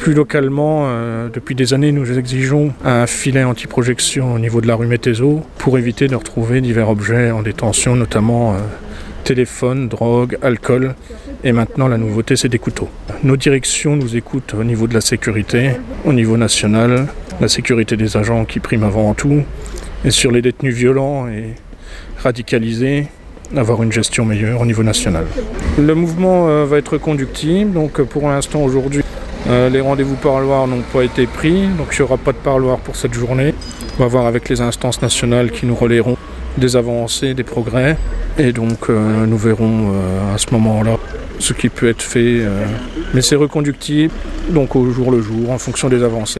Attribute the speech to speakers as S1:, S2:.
S1: Plus localement, depuis des années, nous exigeons un filet anti-projection au niveau de la rue Métézo pour éviter de retrouver divers objets en détention, notamment téléphone, drogue, alcool. Et maintenant, la nouveauté, c'est des couteaux. Nos directions nous écoutent au niveau de la sécurité, au niveau national, la sécurité des agents qui prime avant tout, et sur les détenus violents et radicalisés, avoir une gestion meilleure au niveau national. Le mouvement va être reconductible, donc pour l'instant aujourd'hui, les rendez-vous parloirs n'ont pas été pris, donc il n'y aura pas de parloir pour cette journée. On va voir avec les instances nationales qui nous relayeront des avancées, des progrès, et donc nous verrons à ce moment-là ce qui peut être fait, mais c'est reconductible, donc au jour le jour, en fonction des avancées.